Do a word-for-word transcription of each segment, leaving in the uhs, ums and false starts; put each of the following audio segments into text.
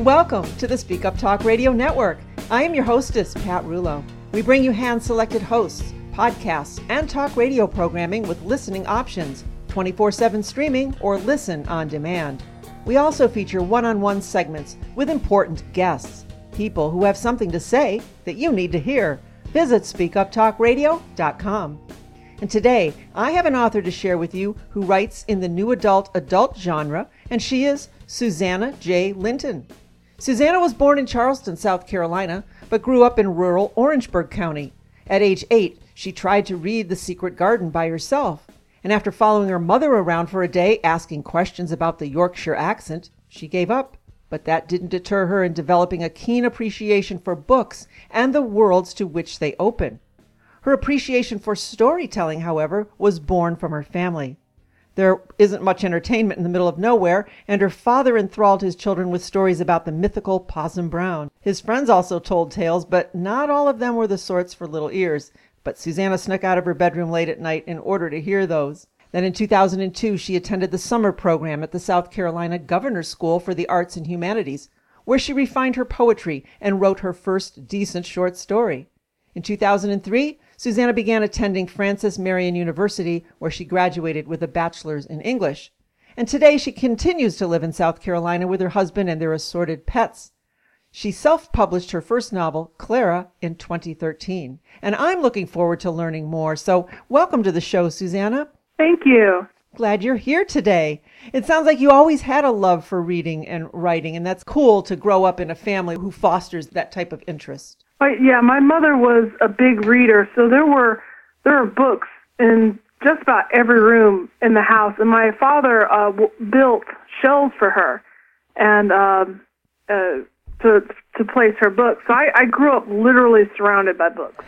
Welcome to the Speak Up Talk Radio Network. I am your hostess, Pat Rulo. We bring you hand-selected hosts, podcasts, and talk radio programming with listening options, twenty-four seven streaming or listen on demand. We also feature one-on-one segments with important guests, people who have something to say that you need to hear. Visit speak up talk radio dot com. And today, I have an author to share with you who writes in the new adult adult genre, and she is Susanna J. Linton. Susanna was born in Charleston, South Carolina, but grew up in rural Orangeburg County. At age eight, she tried to read The Secret Garden by herself, and after following her mother around for a day asking questions about the Yorkshire accent, she gave up. But that didn't deter her in developing a keen appreciation for books and the worlds to which they open. Her appreciation for storytelling, however, was born from her family. There isn't much entertainment in the middle of nowhere, and her father enthralled his children with stories about the mythical Possum Brown. His friends also told tales, but not all of them were the sorts for little ears. But Susanna snuck out of her bedroom late at night in order to hear those. Then in two thousand two, she attended the summer program at the South Carolina Governor's School for the Arts and Humanities, where she refined her poetry and wrote her first decent short story. In two thousand three, Susanna began attending Francis Marion University, where she graduated with a bachelor's in English. And today she continues to live in South Carolina with her husband and their assorted pets. She self-published her first novel, Clara, in twenty thirteen. And I'm looking forward to learning more. So welcome to the show, Susanna. Thank you. Glad you're here today. It sounds like you always had a love for reading and writing, and that's cool to grow up in a family who fosters that type of interest. But yeah, my mother was a big reader, so there were there were books in just about every room in the house. And my father uh, w- built shelves for her, and um, uh, to to place her books. So I, I grew up literally surrounded by books.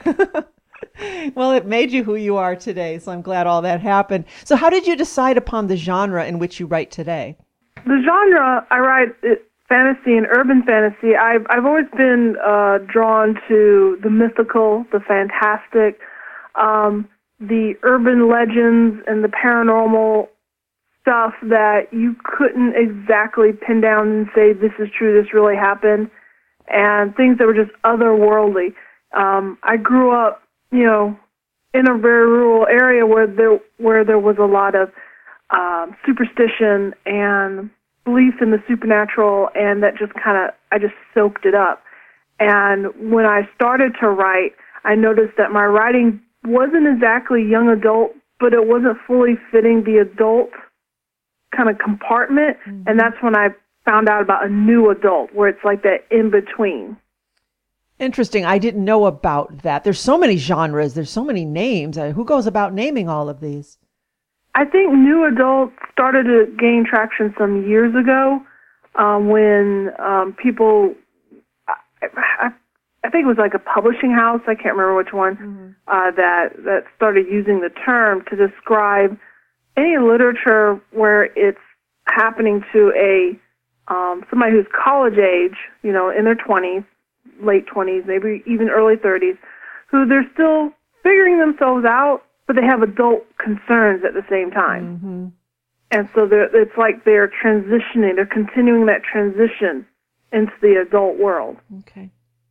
Well, it made you who you are today, so I'm glad all that happened. So how did you decide upon the genre in which you write today? The genre I write it, fantasy and urban fantasy. I've I've always been uh, drawn to the mythical, the fantastic, um, the urban legends and the paranormal stuff that you couldn't exactly pin down and say this is true, this really happened, and things that were just otherworldly. Um, I grew up, you know, in a very rural area where there where there was a lot of um, superstition and belief in the supernatural, and that just kind of, I just soaked it up. And when I started to write, I noticed that my writing wasn't exactly young adult, but it wasn't fully fitting the adult kind of compartment, mm-hmm. and that's when I found out about a new adult, where it's like that in-between. Interesting. I didn't know about that. There's so many genres. There's so many names. Uh, who goes about naming all of these? I think new adult started to gain traction some years ago um, when um, people, I, I, I think it was like a publishing house, I can't remember which one, mm-hmm. uh, that, that started using the term to describe any literature where it's happening to a um, somebody who's college age, you know, in their twenties, late twenties, maybe even early thirties, who they're still figuring themselves out, but they have adult concerns at the same time. Mm-hmm. And so it's like they're transitioning, they're continuing that transition into the adult world. Okay.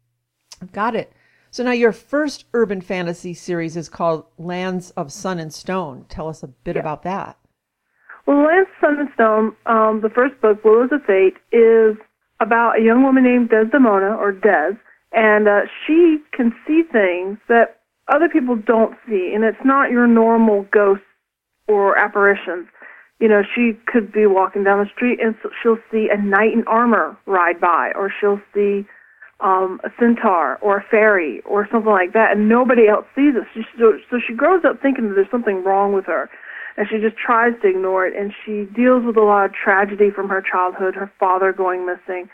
I've got it. So now your first urban fantasy series is called Lands of Sun and Stone. Tell us a bit yeah. about that. Well, Lands of Sun and Stone, um, the first book, Willows of Fate, is about a young woman named Desdemona, or Des, and uh, she can see things that other people don't see, and it's not your normal ghosts or apparitions. You know, she could be walking down the street and she'll see a knight in armor ride by, or she'll see um, a centaur or a fairy or something like that, and nobody else sees it. She, so, so she grows up thinking that there's something wrong with her, and she just tries to ignore it, and she deals with a lot of tragedy from her childhood, her father going missing.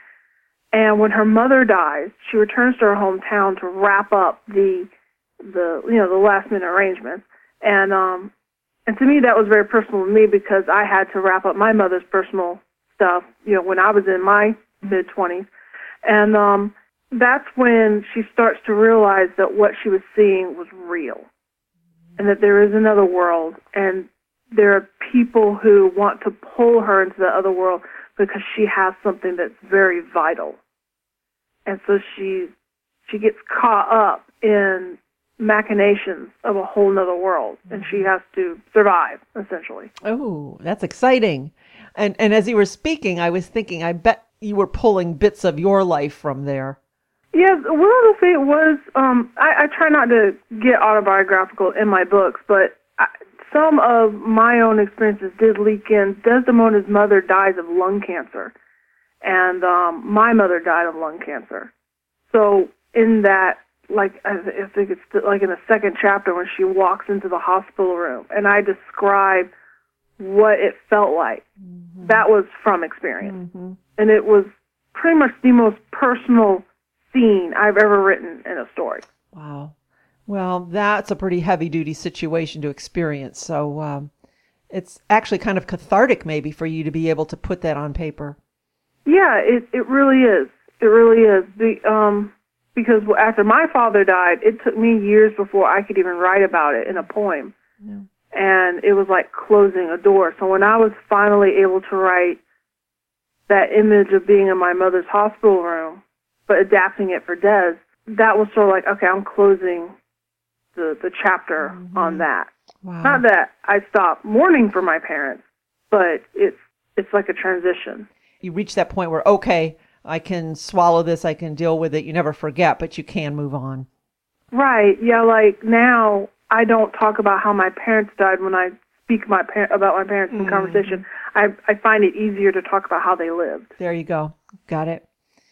And when her mother dies, she returns to her hometown to wrap up the the you know the last minute arrangements, and um and to me that was very personal to me because I had to wrap up my mother's personal stuff, you know, when I was in my mid twenties, and um that's when she starts to realize that what she was seeing was real, and that there is another world, and there are people who want to pull her into the other world, because she has something that's very vital. And so she she gets caught up in machinations of a whole nother world, and she has to survive, essentially. Oh, that's exciting. And and as you were speaking, I was thinking, I bet you were pulling bits of your life from there. Yeah, Will of the Fate was, um, I, I try not to get autobiographical in my books, but I, some of my own experiences did leak in. Desdemona's mother dies of lung cancer, and um, my mother died of lung cancer. So in that, like, I think it's like in the second chapter when she walks into the hospital room, and I describe what it felt like. Mm-hmm. That was from experience. Mm-hmm. And it was pretty much the most personal scene I've ever written in a story. Wow. Well, that's a pretty heavy-duty situation to experience. So um, it's actually kind of cathartic maybe for you to be able to put that on paper. Yeah, it, it really is. It really is. The, um, because after my father died, it took me years before I could even write about it in a poem. Yeah. And it was like closing a door. So when I was finally able to write that image of being in my mother's hospital room, but adapting it for Des, that was sort of like, okay, I'm closing the, the chapter mm-hmm. on that. Wow. Not that I stopped mourning for my parents, but it's it's like a transition. You reach that point where, okay, I can swallow this, I can deal with it. You never forget, but you can move on. Right. Yeah, like now I don't talk about how my parents died when I speak my par- about my parents in mm-hmm. conversation. I, I find it easier to talk about how they lived. There you go. Got it.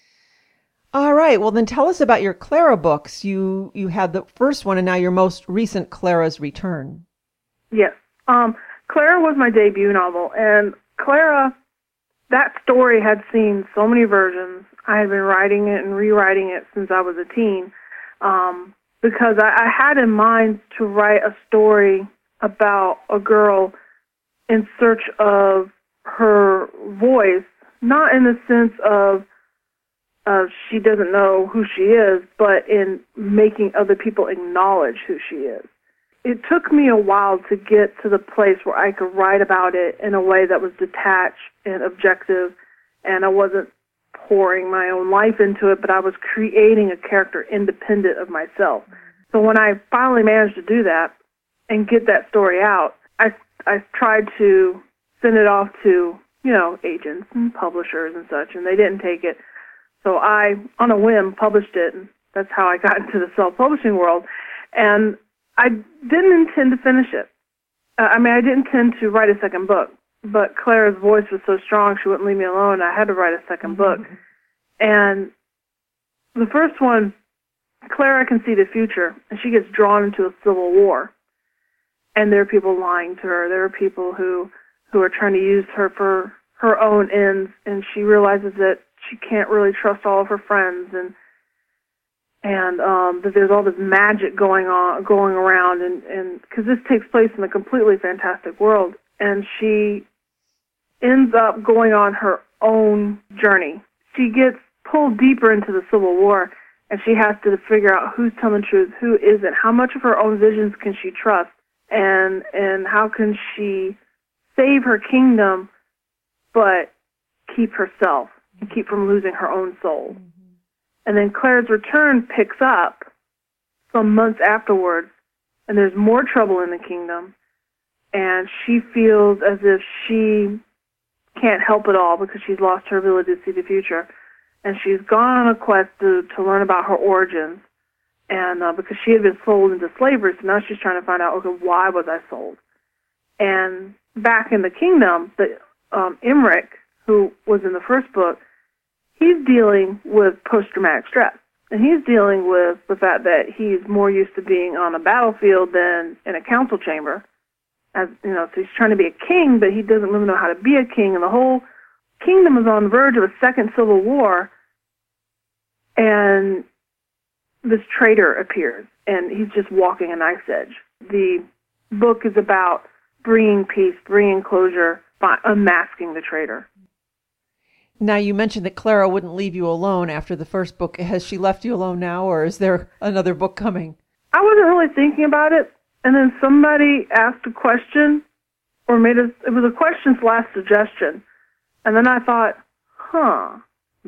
All right. Well, then tell us about your Clara books. You you had the first one and now your most recent, Clara's Return. Yes. Um, Clara was my debut novel. And Clara, that story had seen so many versions. I had been writing it and rewriting it since I was a teen um, because I, I had in mind to write a story about a girl in search of her voice, not in the sense of Uh, she doesn't know who she is, but in making other people acknowledge who she is. It took me a while to get to the place where I could write about it in a way that was detached and objective, and I wasn't pouring my own life into it, but I was creating a character independent of myself. So when I finally managed to do that and get that story out, I, I tried to send it off to, you know, agents and publishers and such, and they didn't take it. So I, on a whim, published it, and that's how I got into the self-publishing world. And I didn't intend to finish it. Uh, I mean, I didn't intend to write a second book, but Clara's voice was so strong she wouldn't leave me alone. I had to write a second book. And the first one, Clara can see the future, and she gets drawn into a civil war. And there are people lying to her. There are people who, who are trying to use her for her own ends, and she realizes that she can't really trust all of her friends, and and um, that there's all this magic going on, going around, and and because this takes place in a completely fantastic world, and she ends up going on her own journey. She gets pulled deeper into the Civil War, and she has to figure out who's telling the truth, who isn't, how much of her own visions can she trust, and and how can she save her kingdom, but keep herself. And keep from losing her own soul. Mm-hmm. And then Clara's Return picks up some months afterwards, and there's more trouble in the kingdom, and she feels as if she can't help it all because she's lost her ability to see the future. And she's gone on a quest to, to learn about her origins, and uh, because she had been sold into slavery, so now she's trying to find out, okay, why was I sold? And back in the kingdom, the um, Emmerich, who was in the first book, he's dealing with post-traumatic stress. And he's dealing with the fact that he's more used to being on a battlefield than in a council chamber. As you know, so he's trying to be a king, but he doesn't really know how to be a king. And the whole kingdom is on the verge of a second civil war. And this traitor appears, and he's just walking a knife's edge. The book is about bringing peace, bringing closure, by unmasking the traitor. Now, you mentioned that Clara wouldn't leave you alone after the first book. Has she left you alone now, or is there another book coming? I wasn't really thinking about it, and then somebody asked a question, or made a, it was a question slash suggestion, And then I thought, huh,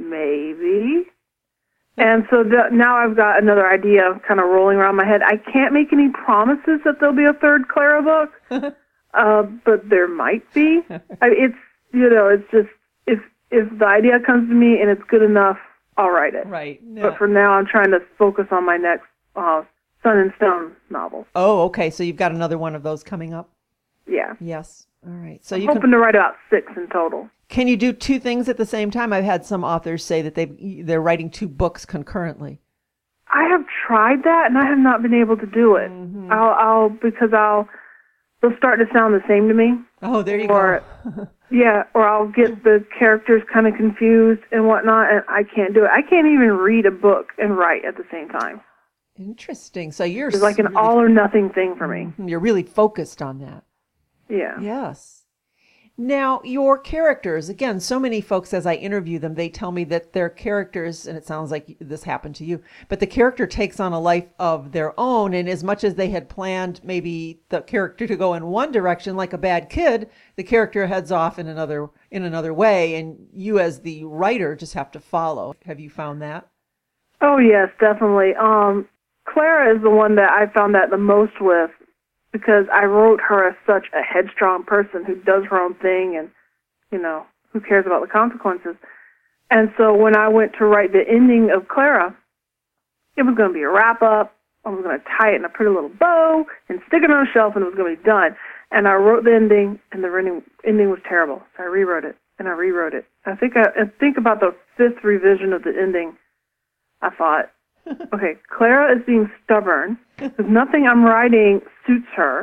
maybe. And so the, now I've got another idea kind of rolling around my head. I can't make any promises that there'll be a third Clara book, uh, but there might be. I, it's, you know, it's just, if if the idea comes to me and it's good enough, I'll write it. Right. Yeah. But for now, I'm trying to focus on my next uh, Sun and Stone novel. Oh, okay. So you've got another one of those coming up? Yeah. Yes. All right. So I'm you hoping can, to write about six in total. can you do two things at the same time? I've had some authors say that they they're writing two books concurrently. I have tried that, and I have not been able to do it. Mm-hmm. I'll, I'll, because I'll, they'll start to sound the same to me. Oh, there you or, go. yeah, or I'll get the characters kind of confused and whatnot, and I can't do it. I can't even read a book and write at the same time. Interesting. So you're It's like an really, all or nothing thing for me. You're really focused on that. Yeah. Yes. Now, your characters, again, so many folks, as I interview them, they tell me that their characters, and it sounds like this happened to you, but the character takes on a life of their own. And as much as they had planned maybe the character to go in one direction, like a bad kid, the character heads off in another in another way. And you as the writer just have to follow. Have you found that? Oh, yes, definitely. Um, Clara is the one that I found that the most with, because I wrote her as such a headstrong person who does her own thing and, you know, who cares about the consequences. And so when I went to write the ending of Clara, it was going to be a wrap-up. I was going to tie it in a pretty little bow and stick it on a shelf, and it was going to be done. And I wrote the ending, and the ending, ending was terrible. So I rewrote it, and I rewrote it. I think I, I think about the fifth revision of the ending, I thought, okay, Clara is being stubborn because nothing I'm writing suits her.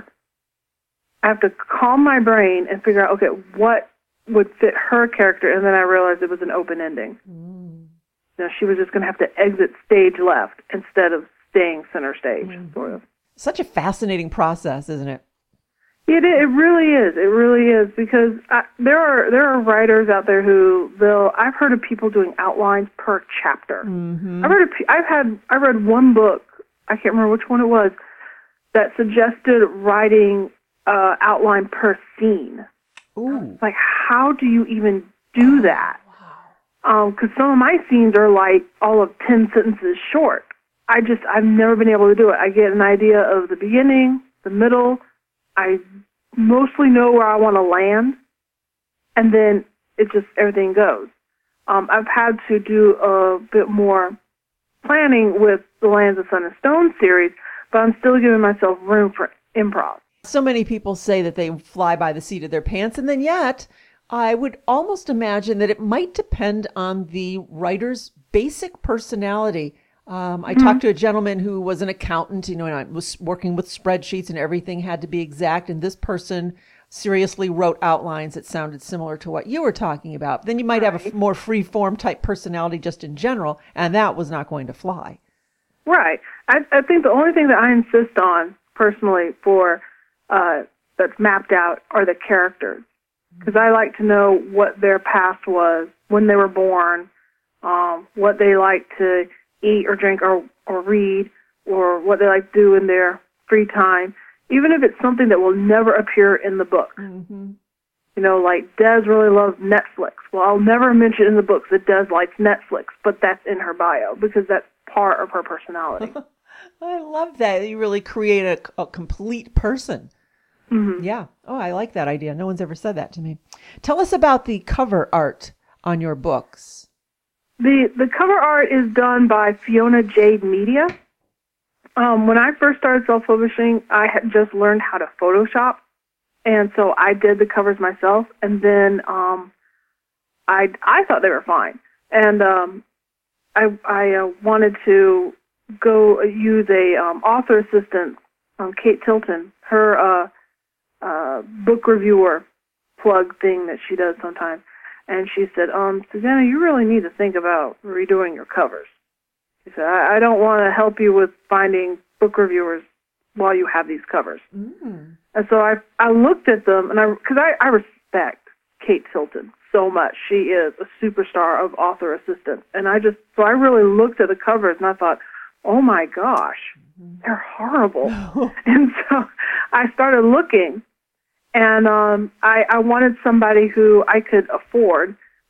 I have to calm my brain and figure out, okay, what would fit her character, and then I realized it was an open ending. Mm. You know, she was just going to have to exit stage left instead of staying center stage, mm-hmm. sort of. Such a fascinating process, isn't it? It it really is. It really is, because I, there are there are writers out there who they'll. I've heard of people doing outlines per chapter. Mm-hmm. I've heard of, I've had I read one book. I can't remember which one it was that suggested writing uh, outline per scene. Ooh. Like, how do you even do that? Wow. Because um, some of my scenes are like all of ten sentences short. I just I've never been able to do it. I get an idea of the beginning, the middle. I mostly know where I want to land, and then it just, everything goes. Um, I've had to do a bit more planning with the Lands of Sun and Stone series, but I'm still giving myself room for improv. So many people say that they fly by the seat of their pants, and then yet I would almost imagine that it might depend on the writer's basic personality. Um, I mm-hmm. talked to a gentleman who was an accountant, you know, and I was working with spreadsheets and everything had to be exact. And this person seriously wrote outlines that sounded similar to what you were talking about. Then you might right. have a f- more free form type personality just in general, and that was not going to fly. Right. I, I think the only thing that I insist on personally for uh, that's mapped out are the characters, because I like to know what their past was, when they were born, um, what they like to eat or drink or, or read, or what they like to do in their free time, even if it's something that will never appear in the book. Mm-hmm. You know, like Des really loves Netflix. Well, I'll never mention in the books that Des likes Netflix, but that's in her bio because that's part of her personality. I love that. You really create a, a complete person. Mm-hmm. Yeah. Oh, I like that idea. No one's ever said that to me. Tell us about the cover art on your books. The the cover art is done by Fiona Jade Media. Um, when I first started self-publishing, I had just learned how to Photoshop, and so I did the covers myself. And then um, I I thought they were fine, and um, I I uh, wanted to go use a um, author assistant, um, Kate Tilton, her uh, uh, book reviewer plug thing that she does sometimes. And she said, um, Susanna, you really need to think about redoing your covers. She said, I, I don't want to help you with finding book reviewers while you have these covers. Mm. And so I I looked at them, and I because I, I respect Kate Tilton so much. She is a superstar of author assistants. And I just, so I really looked at the covers, and I thought, oh my gosh, they're horrible. And so I started looking. And um, I, I wanted somebody who I could afford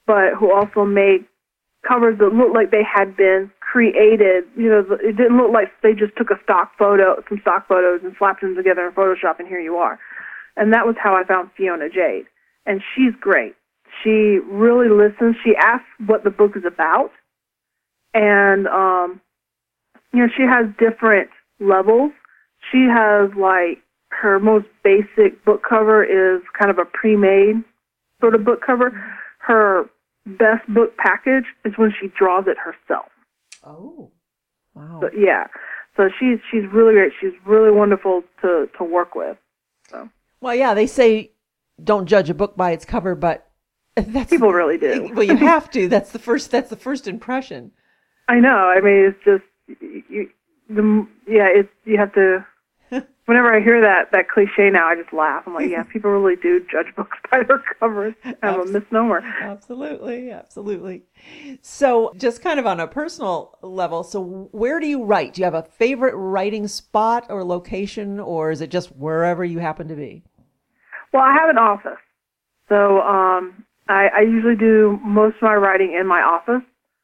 but who also made covers that looked like they had been created. You know, it didn't look like they just took a stock photo, some stock photos, and slapped them together in Photoshop, and here you are. And that was how I found Fiona Jade. And she's great. She really listens. She asks what the book is about. And, um, you know, she has different levels. She has, like, her most basic book cover is kind of a pre-made sort of book cover. Her best book package is when she draws it herself. Oh, wow. So, yeah. So she's she's really great. She's really wonderful to, to work with. So. Well, yeah, they say don't judge a book by its cover, but that's people really do. Well, you have to. That's the first. That's the first impression. I know. I mean, it's just you. The yeah, it's you have to. Whenever I hear that that cliche now, I just laugh. I'm like, yeah, people really do judge books by their covers. Kind of a misnomer. Absolutely, absolutely. So, just kind of on a personal level, so where do you write? Do you have a favorite writing spot or location, or is it just wherever you happen to be? Well, I have an office, so um, I, I usually do most of my writing in my office.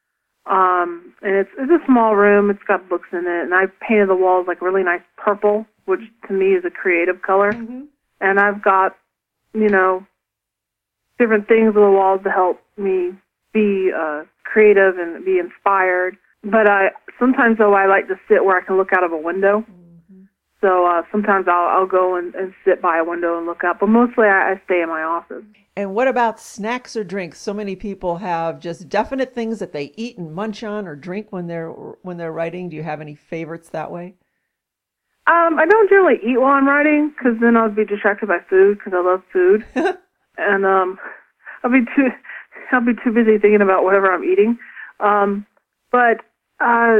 Um, and it's it's a small room. It's got books in it, and I've painted the walls like really nice purple, which to me is a creative color. Mm-hmm. And I've got, you know, different things on the walls to help me be uh, creative and be inspired. But I sometimes, though, I like to sit where I can look out of a window. Mm-hmm. So uh, sometimes I'll, I'll go and, and sit by a window and look out. But mostly I, I stay in my office. And what about snacks or drinks? So many people have just definite things that they eat and munch on or drink when they're when they're writing. Do you have any favorites that way? Um, I don't generally eat while I'm writing because then I'll be distracted by food because I love food, and um, I'll be too I'll be too busy thinking about whatever I'm eating. Um, but uh,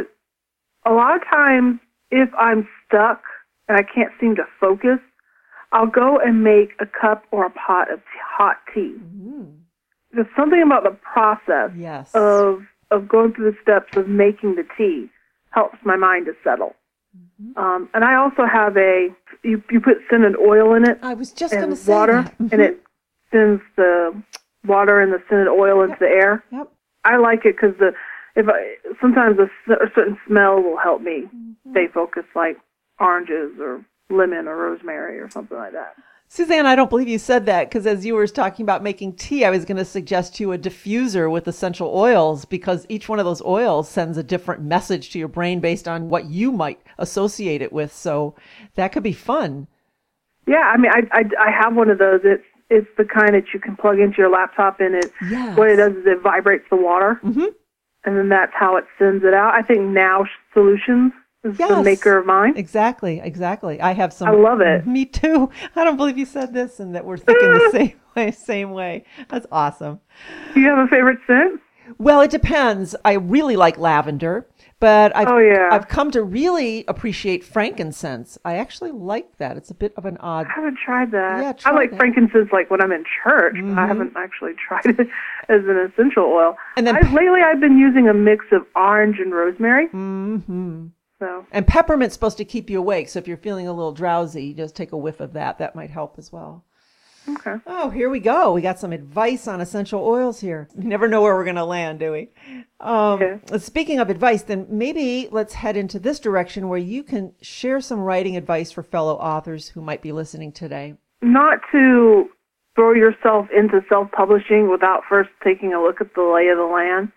a lot of times, if I'm stuck and I can't seem to focus, I'll go and make a cup or a pot of hot tea. Mm-hmm. There's something about the process yes. of of going through the steps of making the tea helps my mind to settle. Mm-hmm. Um, and I also have a, you, you put scented oil in it. I was just going to say water, that. Mm-hmm. And it sends the water and the scented oil into yep. the air. Yep. I like it because the if I, sometimes a, a certain smell will help me mm-hmm. stay focused, like oranges or lemon or rosemary or something like that. Suzanne, I don't believe you said that because as you were talking about making tea, I was going to suggest to you a diffuser with essential oils because each one of those oils sends a different message to your brain based on what you might associate it with. So that could be fun. Yeah, I mean, I, I, I have one of those. It's it's the kind that you can plug into your laptop and it. Yes. What it does is it vibrates the water, mm-hmm. and then that's how it sends it out. I think Now Solutions is yes. the maker of mine. Exactly, exactly. I have some. I love it. Me too. I don't believe you said this and that we're thinking the same way. Same way. That's awesome. Do you have a favorite scent? Well, it depends. I really like lavender, but I've, oh, yeah. I've come to really appreciate frankincense. I actually like that. It's a bit of an odd. I haven't tried that. Yeah, try I like that. frankincense like when I'm in church. Mm-hmm. But I haven't actually tried it as an essential oil. And then I've, lately I've been using a mix of orange and rosemary. Mm-hmm. So. And peppermint's supposed to keep you awake. So if you're feeling a little drowsy, just take a whiff of that. That might help as well. Okay. Oh, here we go. We got some advice on essential oils here. We never know where we're going to land, do we? Um, okay. Speaking of advice, then maybe let's head into this direction where you can share some writing advice for fellow authors who might be listening today. Not to throw yourself into self-publishing without first taking a look at the lay of the land,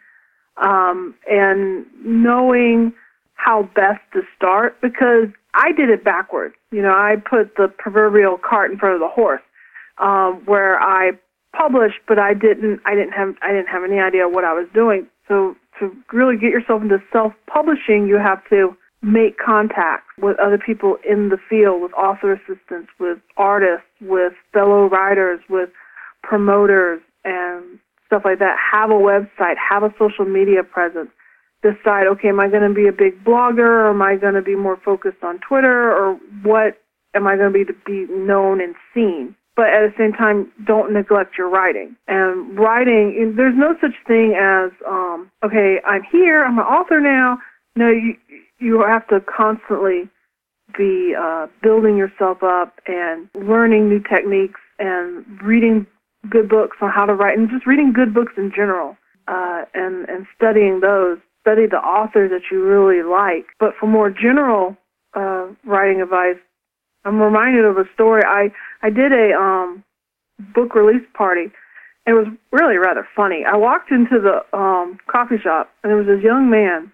um, and knowing how best to start, because I did it backwards. You know, I put the proverbial cart in front of the horse. Um, where I published, but I didn't. I didn't have. I didn't have any idea what I was doing. So to really get yourself into self-publishing, you have to make contact with other people in the field, with author assistants, with artists, with fellow writers, with promoters, and stuff like that. Have a website. Have a social media presence. Decide, okay, am I going to be a big blogger, or am I going to be more focused on Twitter, or what am I going to be to be known and seen? But at the same time, don't neglect your writing. And writing, there's no such thing as, um, okay, I'm here, I'm an author now. No, you you have to constantly be uh, building yourself up and learning new techniques and reading good books on how to write, and just reading good books in general, uh, and, and studying those. Study the authors that you really like. But for more general uh, writing advice, I'm reminded of a story. I, I did a um, book release party. It was really rather funny. I walked into the um, coffee shop, and there was this young man.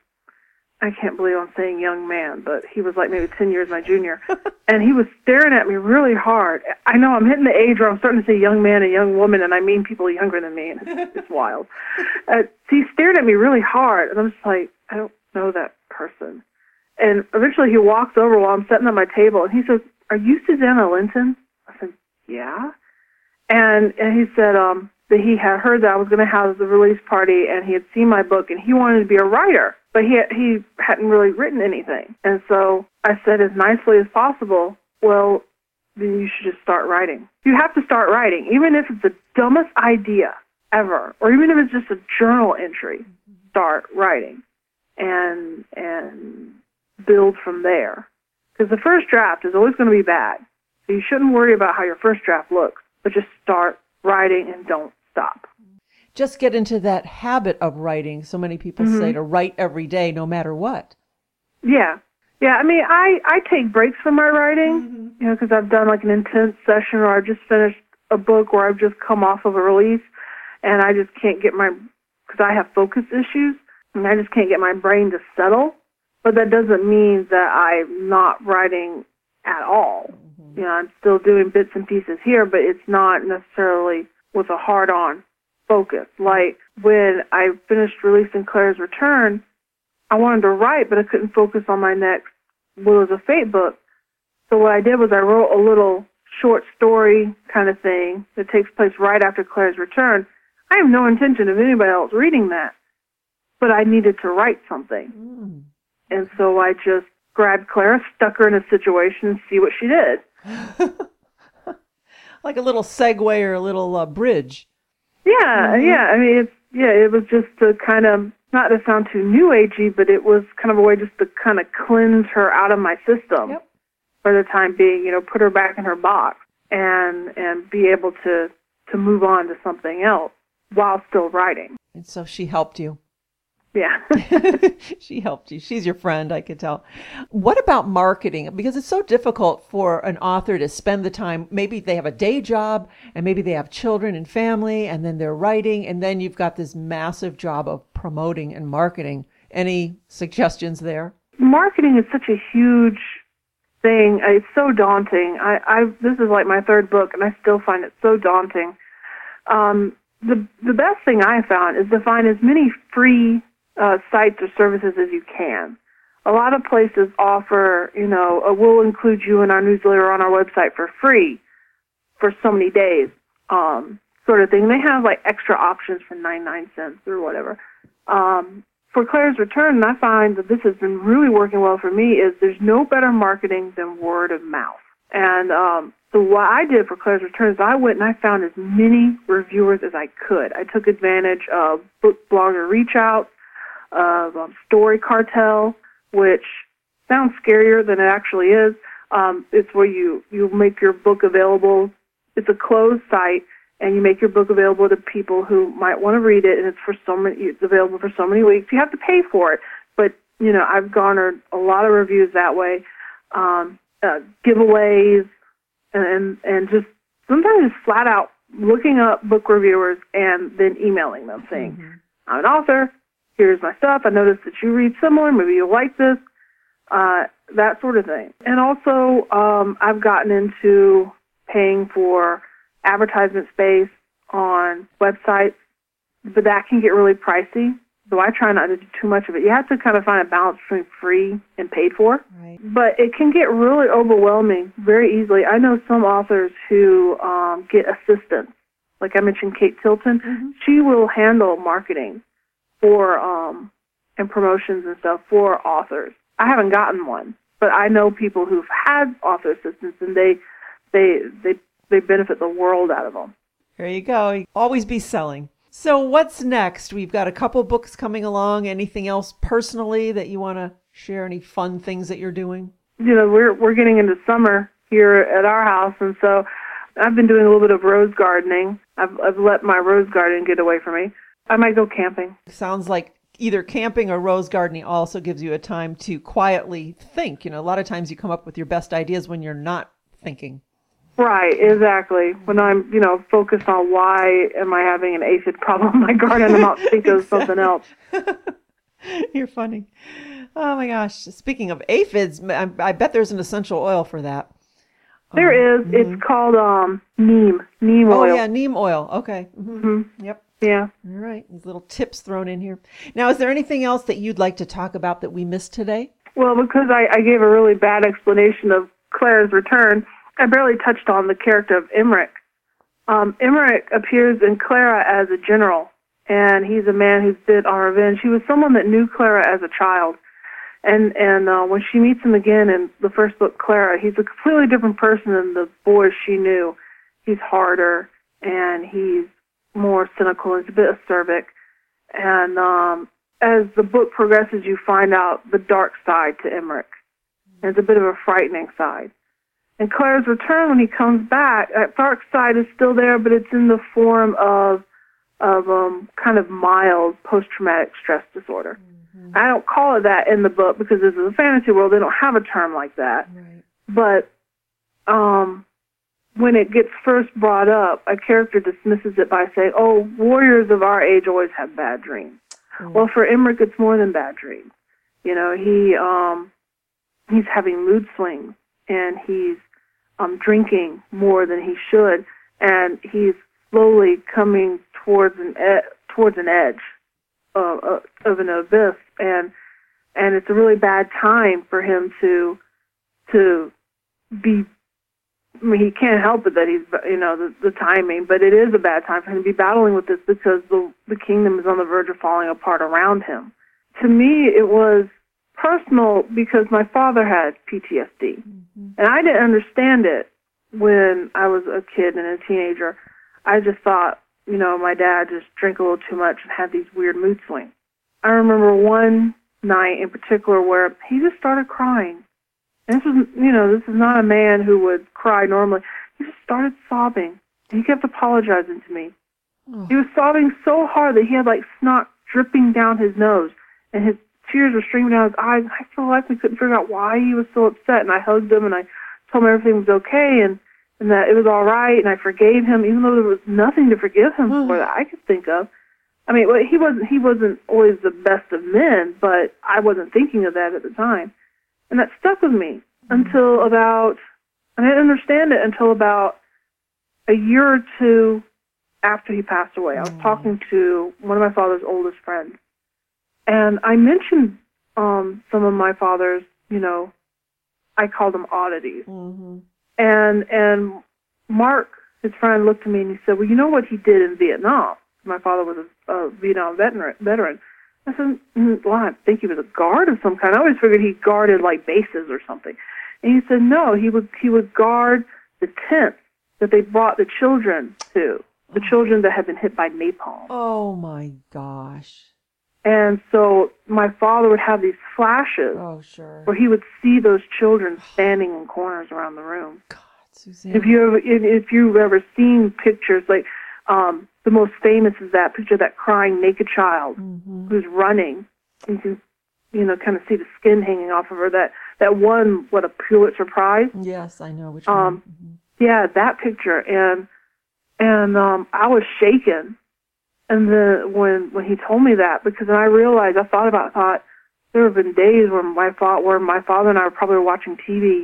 I can't believe I'm saying young man, but he was like maybe ten years my junior. And he was staring at me really hard. I know I'm hitting the age where I'm starting to say young man and young woman, and I mean people younger than me, and it's, it's wild. Uh, he stared at me really hard, and I'm just like, I don't know that person. And eventually he walks over while I'm sitting at my table, and he says, "Are you Susanna Linton?" I said, "Yeah." And, and he said um, that he had heard that I was going to have the release party, and he had seen my book, and he wanted to be a writer. But he he hadn't really written anything. And so I said as nicely as possible, well, then you should just start writing. You have to start writing, even if it's the dumbest idea ever, or even if it's just a journal entry, start writing and and build from there. Because the first draft is always going to be bad. So you shouldn't worry about how your first draft looks, but just start writing and don't stop. Just get into that habit of writing. So many people mm-hmm. say to write every day, no matter what. Yeah. Yeah, I mean, I, I take breaks from my writing, mm-hmm. you know, because I've done like an intense session, or I've just finished a book where I've just come off of a release, and I just can't get my, because I have focus issues, and I just can't get my brain to settle. But that doesn't mean that I'm not writing at all. Mm-hmm. You know, I'm still doing bits and pieces here, but it's not necessarily with a hard-on focus. Like when I finished releasing Claire's Return, I wanted to write, but I couldn't focus on my next Willows of Fate book. So what I did was I wrote a little short story kind of thing that takes place right after Claire's Return. I have no intention of anybody else reading that, but I needed to write something. Mm. And so I just grabbed Claire, stuck her in a situation, and see what she did. Like a little segue or a little uh, bridge. Yeah, mm-hmm. yeah. I mean, it's, yeah, it was just to kind of, not to sound too new agey, but it was kind of a way just to kind of cleanse her out of my system yep. for the time being, you know, put her back in her box and and be able to, to move on to something else while still writing. And so she helped you. Yeah. She helped you. She's your friend, I could tell. What about marketing? Because it's so difficult for an author to spend the time. Maybe they have a day job, and maybe they have children and family, and then they're writing, and then you've got this massive job of promoting and marketing. Any suggestions there? Marketing is such a huge thing. It's so daunting. I, I this is like my third book, and I still find it so daunting. Um, the the best thing I found is to find as many free Uh, sites or services as you can. A lot of places offer, you know, a, we'll include you in our newsletter on our website for free for so many days, um, sort of thing. They have like extra options for ninety-nine cents or whatever. Um, for Claire's Return, and I find that this has been really working well for me, is there's no better marketing than word of mouth. And um, so what I did for Claire's Return is I went and I found as many reviewers as I could. I took advantage of book blogger reach outs, of um, Story Cartel, which sounds scarier than it actually is. Um, it's where you, you make your book available. It's a closed site, and you make your book available to people who might want to read it, and it's for so many. It's available for so many weeks. You have to pay for it, but you know I've garnered a lot of reviews that way, um, uh, giveaways, and and just sometimes just flat out looking up book reviewers and then emailing them saying, mm-hmm. "I'm an author. Here's my stuff. I noticed that you read similar. Maybe you'll like this," uh, that sort of thing. And also, um, I've gotten into paying for advertisement space on websites, but that can get really pricey. So I try not to do too much of it. You have to kind of find a balance between free and paid for. Right. But it can get really overwhelming very easily. I know some authors who um, get assistance. Like I mentioned, Kate Tilton. Mm-hmm. She will handle marketing for um and promotions and stuff for authors. I haven't gotten one, but I know people who've had author assistants, and they they they they benefit the world out of them. There you go. Always be selling. So what's next? We've got a couple books coming along. Anything else personally that you want to share? Any fun things that you're doing? You know, we're we're getting into summer here at our house, and so I've been doing a little bit of rose gardening. I've, I've let my rose garden get away from me. I might go camping. Sounds like either camping or rose gardening also gives you a time to quietly think. You know, a lot of times you come up with your best ideas when you're not thinking. Right, exactly. When I'm, you know, focused on why am I having an aphid problem in my garden, I'm not thinking of something else. You're funny. Oh my gosh. Speaking of aphids, I, I bet there's an essential oil for that. There is. Mm-hmm. It's called um, neem, neem oil. Oh, yeah, neem oil. Okay. Mm-hmm. Mm-hmm. Yep. Yeah. All right. These little tips thrown in here. Now, is there anything else that you'd like to talk about that we missed today? Well, because I, I gave a really bad explanation of Claire's return, I barely touched on the character of Emmerich. Um, Emmerich appears in Clara as a general, and he's a man who's bent on revenge. He was someone that knew Clara as a child. And and uh, when she meets him again in the first book, Clara, he's a completely different person than the boys she knew. He's harder, and he's more cynical. He's a bit acerbic. And um, as the book progresses, you find out the dark side to Emmerich. And it's a bit of a frightening side. And Claire's return, when he comes back, that dark side is still there, but it's in the form of of um, kind of mild post-traumatic stress disorder. Mm-hmm. I don't call it that in the book because this is a fantasy world. They don't have a term like that. Right. But um, when it gets first brought up, a character dismisses it by saying, oh, warriors of our age always have bad dreams. Mm-hmm. Well, for Emmerich, it's more than bad dreams. You know, he um, he's having mood swings, and he's um, drinking more than he should, and he's slowly coming towards an e- towards an edge uh, uh, of an abyss, and and it's a really bad time for him to to be. I mean, he can't help it that he's, you know, the, the timing, but it is a bad time for him to be battling with this because the the kingdom is on the verge of falling apart around him. To me, it was personal because my father had P T S D, mm-hmm. and I didn't understand it when I was a kid and a teenager. I just thought, you know, my dad just drank a little too much and had these weird mood swings. I remember one night in particular where he just started crying. And this was, you know, this is not a man who would cry normally. He just started sobbing. And he kept apologizing to me. Oh. He was sobbing so hard that he had, like, snot dripping down his nose. And his tears were streaming down his eyes. And I for the life of me couldn't figure out why he was so upset. And I hugged him and I told him everything was okay. And and that it was all right, and I forgave him, even though there was nothing to forgive him for that I could think of. I mean, well, he wasn't he wasn't always the best of men, but I wasn't thinking of that at the time. And that stuck with me until about, and I didn't understand it until about a year or two after he passed away. I was talking to one of my father's oldest friends, and I mentioned um, some of my father's, you know, I called them oddities. Mm-hmm. And and Mark, his friend, looked at me and he said, well, you know what he did in Vietnam? My father was a, a Vietnam veteran. veteran. I said, mm, well, I think he was a guard of some kind. I always figured he guarded, like, bases or something. And he said, no, he would, he would guard the tents that they brought the children to, the oh. children that had been hit by napalm. Oh, my gosh. And so my father would have these flashes oh, sure. where he would see those children standing in corners around the room. God, Suzanne. If you ever, if, if you've ever seen pictures, like um, the most famous is that picture of that crying naked child mm-hmm. who's running. You can, you know, kind of see the skin hanging off of her. That that one, what, a Pulitzer Prize? Yes, I know which um, one. Mm-hmm. Yeah, that picture, and and um, I was shaken. And then when when he told me that, because then I realized, I thought about, thought there have been days where my fa- where my father and I were probably watching T V,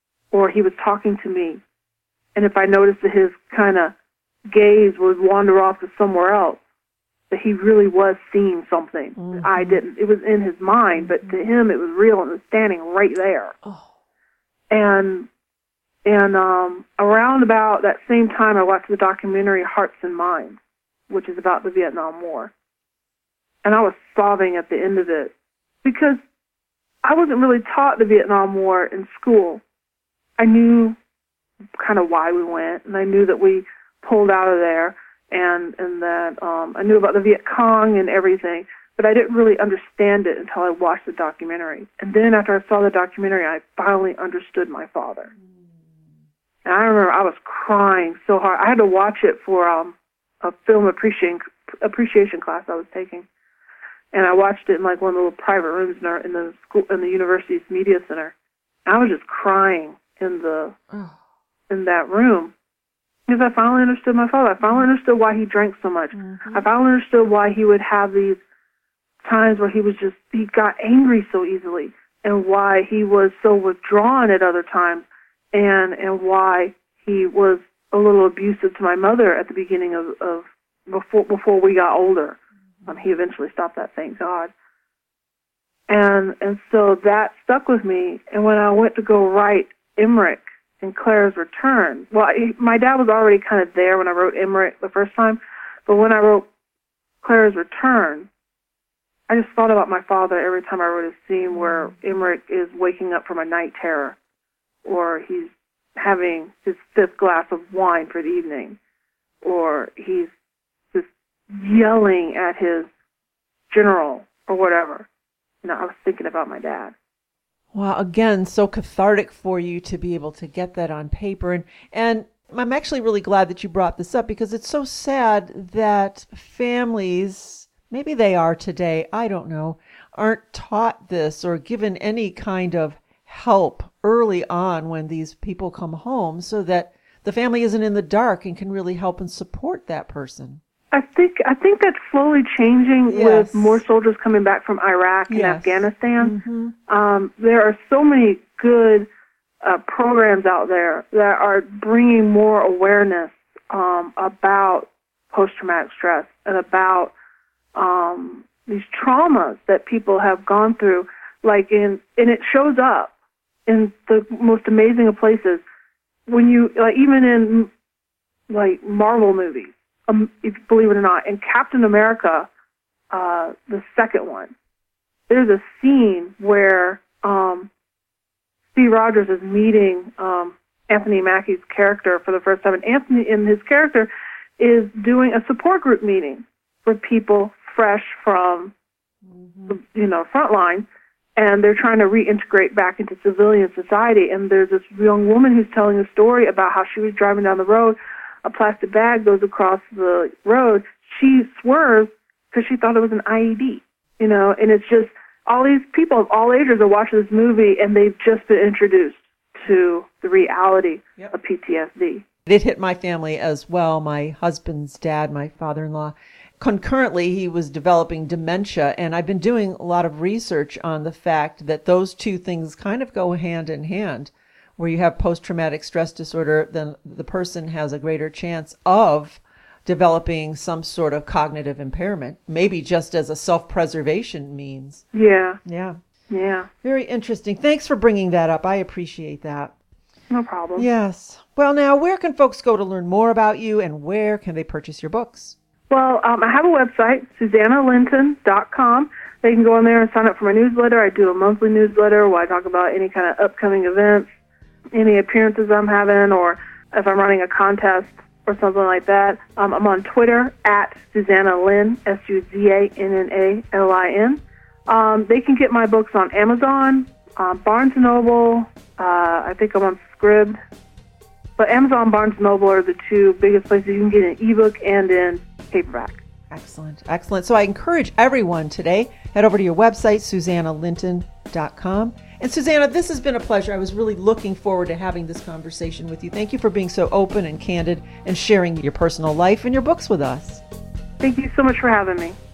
or he was talking to me, and if I noticed that his kind of gaze would wander off to somewhere else, that he really was seeing something mm-hmm. that I didn't. It was in his mind, but to him it was real and it was standing right there. Oh. And and um, around about that same time, I watched the documentary Hearts and Minds, which is about the Vietnam War. And I was sobbing at the end of it because I wasn't really taught the Vietnam War in school. I knew kind of why we went, and I knew that we pulled out of there, and, and that um, I knew about the Viet Cong and everything, but I didn't really understand it until I watched the documentary. And then after I saw the documentary, I finally understood my father. And I remember I was crying so hard. I had to watch it for um, a film appreciation appreciation class I was taking, and I watched it in like one of the little private rooms in, our, in the school in the university's media center. And I was just crying in the oh. in that room because I finally understood my father. I finally understood why he drank so much. Mm-hmm. I finally understood why he would have these times where he was just he got angry so easily, and why he was so withdrawn at other times. And and why he was a little abusive to my mother at the beginning of, of before before we got older. Um, he eventually stopped that, thank God. And and so that stuck with me. And when I went to go write Emmerich and Clara's Return, well, I, my dad was already kind of there when I wrote Emmerich the first time, but when I wrote Clara's Return, I just thought about my father every time I wrote a scene where Emmerich is waking up from a night terror, or he's having his fifth glass of wine for the evening, or he's just yelling at his general or whatever. You know, I was thinking about my dad. Wow, again, so cathartic for you to be able to get that on paper. And, and I'm actually really glad that you brought this up, because it's so sad that families, maybe they are today, I don't know, aren't taught this or given any kind of help early on when these people come home, so that the family isn't in the dark and can really help and support that person. I think I think that's slowly changing. Yes. With more soldiers coming back from Iraq and yes. Afghanistan. Mm-hmm. Um, there are so many good uh, programs out there that are bringing more awareness um, about post-traumatic stress and about um, these traumas that people have gone through. Like in, and it shows up in the most amazing of places. When you, like, even in, like, Marvel movies, um, if you believe it or not, in Captain America, uh, the second one, there's a scene where um, Steve Rogers is meeting um, Anthony Mackie's character for the first time, and Anthony, in his character, is doing a support group meeting for people fresh from, mm-hmm. you know, frontline. And they're trying to reintegrate back into civilian society. And there's this young woman who's telling a story about how she was driving down the road, a plastic bag goes across the road. She swerves because she thought it was an I E D, you know. And it's just all these people of all ages are watching this movie, and they've just been introduced to the reality yep. of P T S D. It hit my family as well. My husband's dad, my father-in-law, concurrently, he was developing dementia, and I've been doing a lot of research on the fact that those two things kind of go hand in hand. Where you have post-traumatic stress disorder, then the person has a greater chance of developing some sort of cognitive impairment, maybe just as a self-preservation means. Yeah. Yeah. Yeah. Very interesting. Thanks for bringing that up. I appreciate that. No problem. Yes. Well, now, where can folks go to learn more about you, and where can they purchase your books? Well, um, I have a website, Susanna Linton dot com. They can go in there and sign up for my newsletter. I do a monthly newsletter where I talk about any kind of upcoming events, any appearances I'm having, or if I'm running a contest or something like that. Um, I'm on Twitter, at Susanna Lynn, S U Z A N N A L I N. Um, they can get my books on Amazon, um, Barnes and Noble. Uh, I think I'm on Scribd. But Amazon and Barnes and Noble are the two biggest places you can get an ebook and in paperback. Excellent. Excellent. So I encourage everyone today, head over to your website, Susanna Linton dot com. And Susanna, this has been a pleasure. I was really looking forward to having this conversation with you. Thank you for being so open and candid and sharing your personal life and your books with us. Thank you so much for having me.